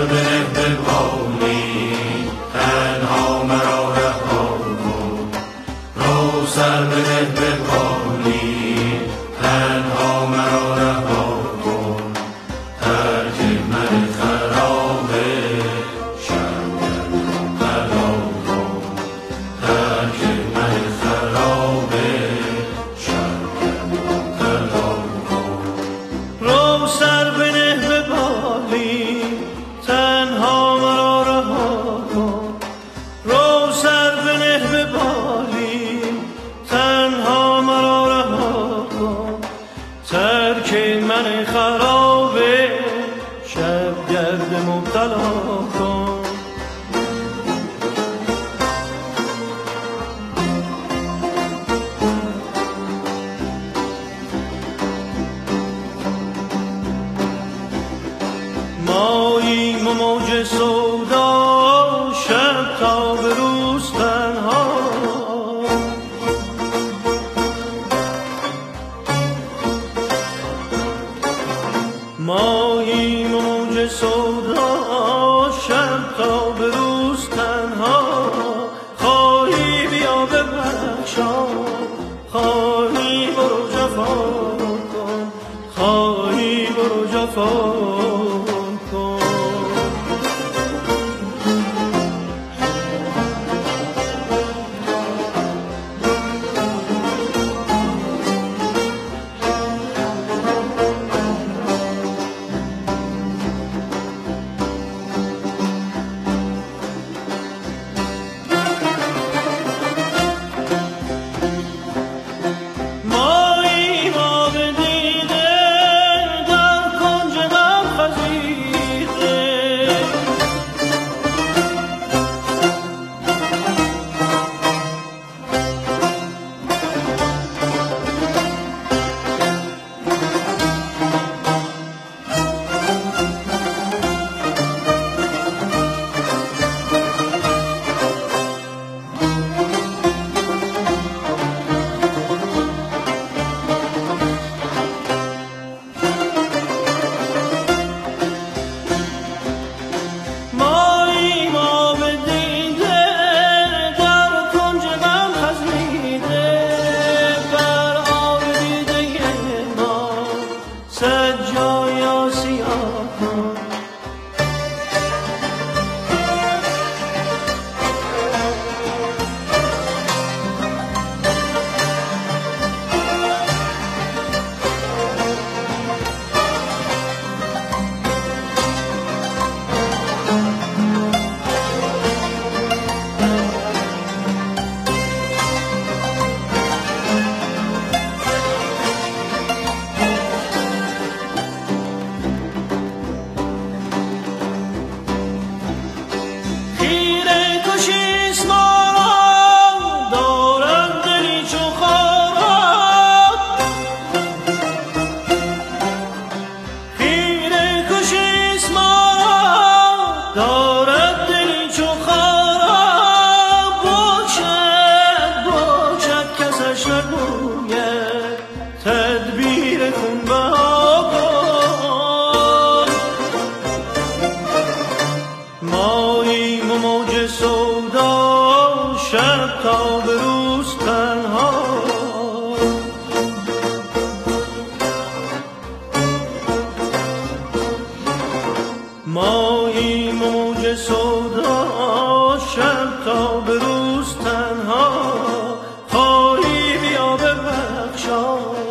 سر بنه به بالی تنها مرا رها کن رو سر بنه به بالی تنها مرا رها کن ترک من خرابه شبگردم بلا کن ترک من خرابه شبگردم بلا کن رو سر بنه به بالی تنها مرا رها کن رو سر بنه به بالی تنها مرا رها کن ترک من خرابه شبگرد مبتلا کن ماییم و موج سودا شب تا به روز تنها ماییم و موج سودا شب تا به روز تنها خواهی بیا ببخشا خواهی برو جفا کن خواهی برو جفا کن تدبیر خون بها کن ماییم و موج سودا شب تا به روز تنها ماییم و موج سودا شب تا به روز تنها خواهی بیا ببخشا